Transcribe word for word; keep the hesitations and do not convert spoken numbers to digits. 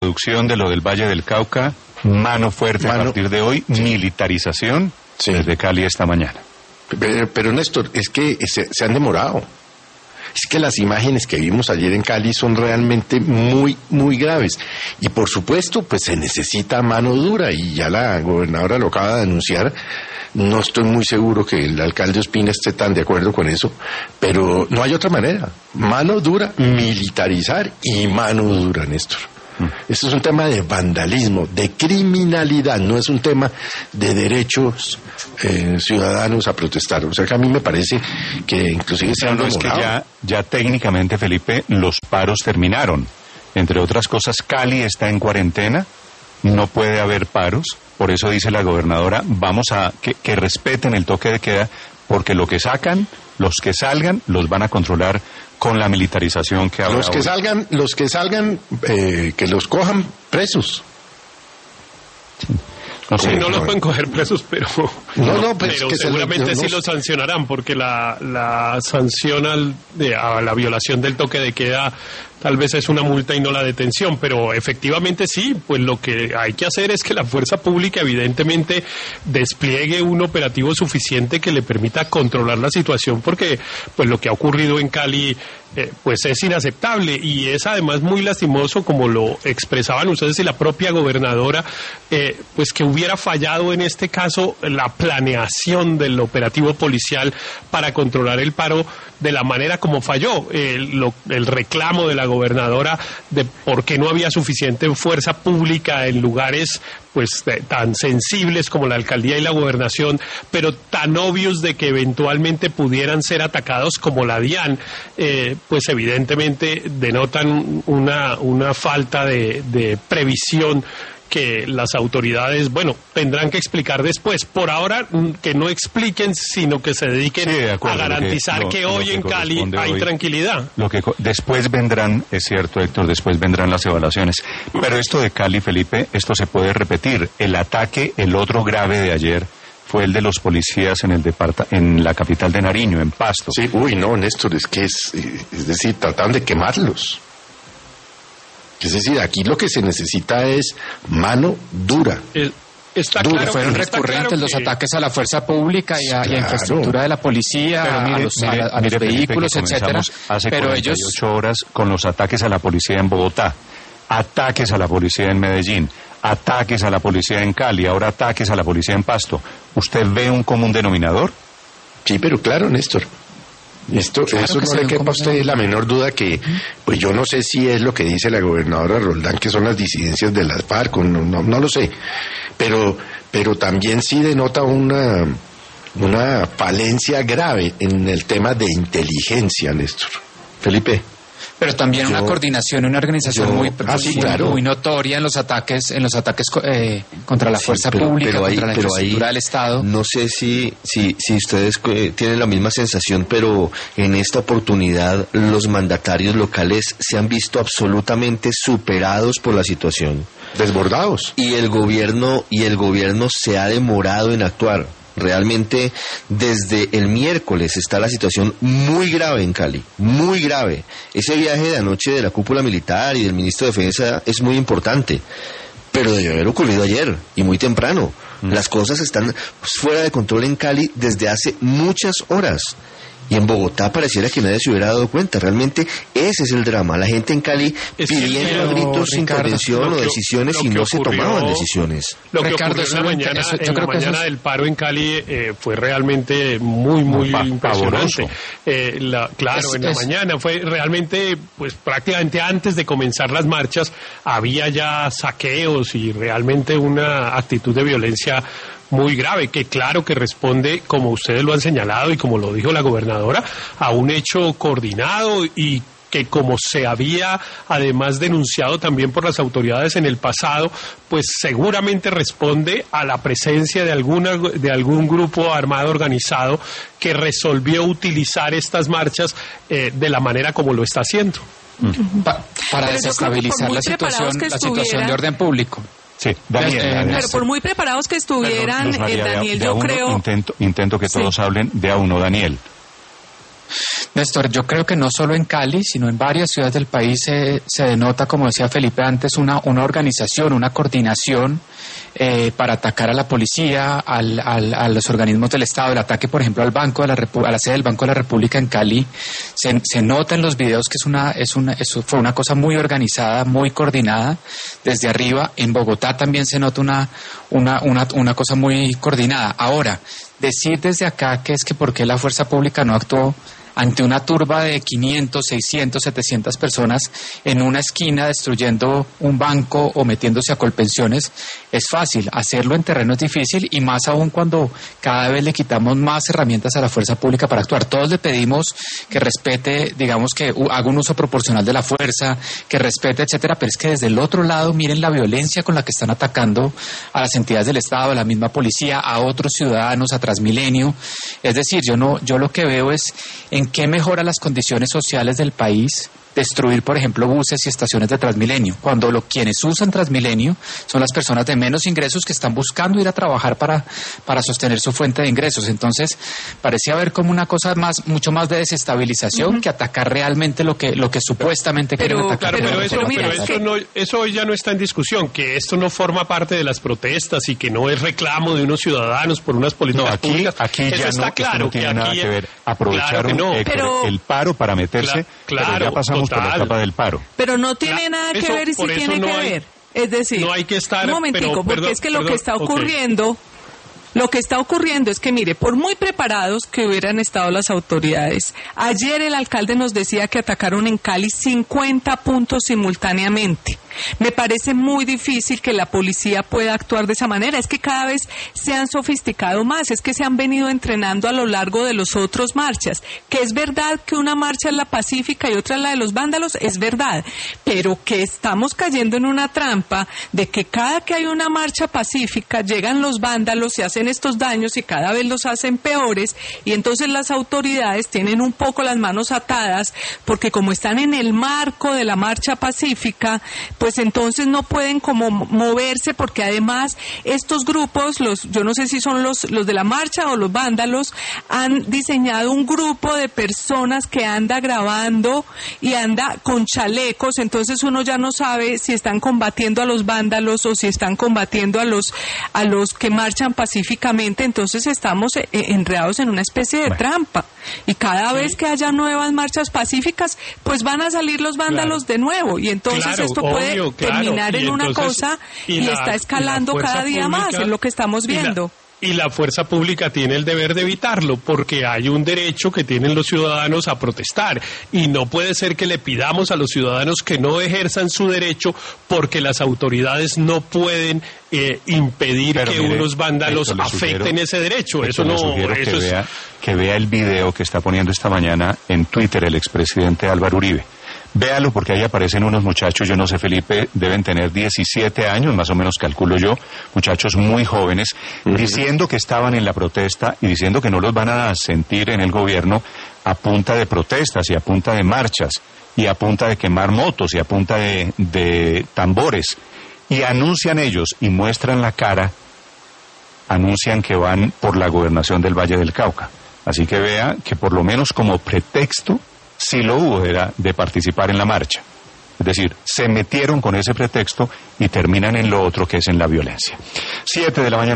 reproducción de lo del Valle del Cauca, mano fuerte mano, a partir de hoy, sí. militarización sí. desde Cali esta mañana. Pero, pero Néstor, es que se, se han demorado. Es que las imágenes que vimos ayer en Cali son realmente muy, muy graves. Y por supuesto, pues se necesita mano dura, y ya la gobernadora lo acaba de anunciar. No estoy muy seguro que el alcalde Ospina esté tan de acuerdo con eso, pero no hay otra manera. Mano dura, militarizar y mano dura, Néstor. Esto es un tema de vandalismo, de criminalidad, no es un tema de derechos eh, ciudadanos a protestar. O sea que a mí me parece que inclusive se han demorado. Es que ya, ya técnicamente, Felipe, los paros terminaron. Entre otras cosas, Cali está en cuarentena, no puede haber paros, por eso dice la gobernadora, vamos a que, que respeten el toque de queda, porque lo que sacan, los que salgan, los van a controlar con la militarización que habrá. Los que hoy. salgan, los que salgan, eh, que los cojan presos. Sí. No sé, sí, no los pueden coger presos, pero, no, no, pues pero que seguramente se, no, sí no, los sancionarán, porque la, la sanción al, de, a la violación del toque de queda tal vez es una multa y no la detención, pero efectivamente sí, pues lo que hay que hacer es que la fuerza pública evidentemente despliegue un operativo suficiente que le permita controlar la situación, porque pues lo que ha ocurrido en Cali eh, pues es inaceptable y es además muy lastimoso, como lo expresaban ustedes y la propia gobernadora, eh, pues que hubiera fallado en este caso la planeación del operativo policial para controlar el paro de la manera como falló. El, lo, el reclamo de la gobernadora de por qué no había suficiente fuerza pública en lugares pues de, tan sensibles como la alcaldía y la gobernación, pero tan obvios de que eventualmente pudieran ser atacados como la DIAN, eh, pues evidentemente denotan una, una falta de, de previsión que las autoridades, bueno, tendrán que explicar después. Por ahora, que no expliquen, sino que se dediquen sí, de acuerdo, a garantizar que, lo, que hoy que en Cali hay hoy, tranquilidad. Lo que después vendrán, es cierto, Héctor, después vendrán las evaluaciones. Pero esto de Cali, Felipe, esto se puede repetir. El ataque, el otro grave de ayer, fue el de los policías en el departa, en la capital de Nariño, en Pasto. Sí, uy, no, Néstor, es que es, es decir, trataron de quemarlos. Es decir, aquí lo que se necesita es mano dura. El, está dura. Claro, fueron está recurrentes claro los que... ataques a la fuerza pública y a, claro. y a infraestructura de la policía, pero mire, a los, mire, a, a mire, los vehículos, Felipe, etcétera. Hace pero cuarenta y ocho ellos horas con los ataques a la policía en Bogotá, ataques a la policía en Medellín, ataques a la policía en Cali, ahora ataques a la policía en Pasto. ¿Usted ve un común denominador? Sí, pero claro, Néstor. Esto, claro eso no le quepa a usted la menor duda que, pues yo no sé si es lo que dice la gobernadora Roldán, que son las disidencias de las FARC, no, no, no lo sé, pero, pero también sí denota una, una falencia grave en el tema de inteligencia, Néstor. Felipe. Pero también yo, una coordinación, una organización yo, muy, ah, sí, claro. muy notoria en los ataques, en los ataques eh, contra la fuerza sí, pero, pública, pero ahí, contra la pero infraestructura ahí, del Estado. No sé si, si, si ustedes eh, tienen la misma sensación, pero en esta oportunidad los mandatarios locales se han visto absolutamente superados por la situación. Desbordados. Y el gobierno, y el gobierno se ha demorado en actuar. Realmente desde el miércoles está la situación muy grave en Cali, muy grave. Ese viaje de anoche de la cúpula militar y del ministro de Defensa es muy importante, pero debe haber ocurrido ayer y muy temprano. Mm. Las cosas están fuera de control en Cali desde hace muchas horas. Y en Bogotá pareciera que nadie se hubiera dado cuenta. Realmente ese es el drama. La gente en Cali es pidiendo a gritos Ricardo, intervención o decisiones y no ocurrió, se tomaban decisiones. Lo que Ricardo, ocurrió en la mañana, eso, en la mañana del paro en Cali eh, fue realmente muy, muy no, impresionante. Eh, la, claro, es, en la es, mañana fue realmente, pues prácticamente antes de comenzar las marchas, había ya saqueos y realmente una actitud de violencia muy grave, que claro que responde, como ustedes lo han señalado y como lo dijo la gobernadora, a un hecho coordinado y que, como se había además denunciado también por las autoridades en el pasado, pues seguramente responde a la presencia de alguna de algún grupo armado organizado que resolvió utilizar estas marchas eh, de la manera como lo está haciendo. Pa- para Pero desestabilizar la situación, la situación de orden público. Sí, Daniel, pero, Daniel. pero por muy preparados que estuvieran, Perdón, Luz María, eh, Daniel, de, de yo uno, creo... Intento, intento que todos sí. hablen de a uno, Daniel. Néstor, yo creo que no solo en Cali, sino en varias ciudades del país se, se denota, como decía Felipe antes, una, una organización, una coordinación eh, para atacar a la policía, al, al, a los organismos del Estado. El ataque, por ejemplo, al banco de la Repu- a la sede del Banco de la República en Cali, se, se nota en los videos que es una, es una, es, fue una cosa muy organizada, muy coordinada desde arriba. En Bogotá también se nota una, una, una, una cosa muy coordinada. Ahora, decir desde acá que es que por qué la fuerza pública no actuó ante una turba de quinientos, seiscientos, setecientas personas en una esquina destruyendo un banco o metiéndose a colpensiones, es fácil. Hacerlo en terreno es difícil, y más aún cuando cada vez le quitamos más herramientas a la fuerza pública para actuar. Todos le pedimos que respete, digamos, que haga un uso proporcional de la fuerza, que respete, etcétera, pero es que desde el otro lado miren la violencia con la que están atacando a las entidades del Estado, a la misma policía, a otros ciudadanos, a Transmilenio. Es decir, yo no, yo lo que veo es en qué mejora las condiciones sociales del país destruir, por ejemplo, buses y estaciones de Transmilenio, cuando lo, quienes usan Transmilenio son las personas de menos ingresos que están buscando ir a trabajar para, para sostener su fuente de ingresos. Entonces, parecía haber como una cosa más, mucho más de desestabilización uh-huh. que atacar realmente lo que, lo que supuestamente pero, quieren atacar. Claro, pero, pero, eso, pero, pero mira, eso, no, eso hoy ya no está en discusión, que esto no forma parte de las protestas y que no es reclamo de unos ciudadanos por unas políticas no, aquí, públicas. Aquí eso ya está no, claro. no tiene que nada aquí, que ver. Aprovecharon claro que no, eh, pero, el paro para meterse, claro, pero ya pasamos total. por la etapa del paro. Pero no tiene Claro, nada que eso, ver y sí tiene no que hay, ver. Es decir, no hay que estar, un momentico, pero, porque perdón, es que lo perdón, que está ocurriendo... Okay. Lo que está ocurriendo es que, mire, por muy preparados que hubieran estado las autoridades, ayer el alcalde nos decía que atacaron en Cali cincuenta puntos simultáneamente. Me parece muy difícil que la policía pueda actuar de esa manera. Es que cada vez se han sofisticado más, es que se han venido entrenando a lo largo de los otros marchas. Que es verdad que una marcha es la pacífica y otra es la de los vándalos, es verdad. Pero que estamos cayendo en una trampa de que cada que hay una marcha pacífica llegan los vándalos, se hacen estos daños y cada vez los hacen peores, y entonces las autoridades tienen un poco las manos atadas porque como están en el marco de la marcha pacífica, pues entonces no pueden como moverse, porque además estos grupos, los yo no sé si son los, los de la marcha o los vándalos, han diseñado un grupo de personas que anda grabando y anda con chalecos, entonces uno ya no sabe si están combatiendo a los vándalos o si están combatiendo a los a los que marchan pacíficamente. Entonces estamos enredados en una especie de bueno. trampa, y cada sí. vez que haya nuevas marchas pacíficas, pues van a salir los vándalos claro. de nuevo, y entonces claro, esto puede obvio, terminar claro. en una entonces, cosa y, y la, está escalando y cada día pública, más, es lo que estamos viendo. Y la fuerza pública tiene el deber de evitarlo, porque hay un derecho que tienen los ciudadanos a protestar, y no puede ser que le pidamos a los ciudadanos que no ejerzan su derecho porque las autoridades no pueden eh, impedir Pero que mire, unos vándalos afecten sugiero, ese derecho. Eso no eso que, es... vea, que vea el video que está poniendo esta mañana en Twitter el expresidente Álvaro Uribe. Véalo, porque ahí aparecen unos muchachos, yo no sé, Felipe, deben tener diecisiete años, más o menos calculo yo, muchachos muy jóvenes, uh-huh. diciendo que estaban en la protesta y diciendo que no los van a sentir en el gobierno a punta de protestas y a punta de marchas y a punta de quemar motos y a punta de, de tambores. Y anuncian ellos y muestran la cara, anuncian que van por la gobernación del Valle del Cauca. Así que vea que por lo menos como pretexto sí lo hubo, era de participar en la marcha. Es decir, se metieron con ese pretexto y terminan en lo otro, que es en la violencia. Siete de la mañana.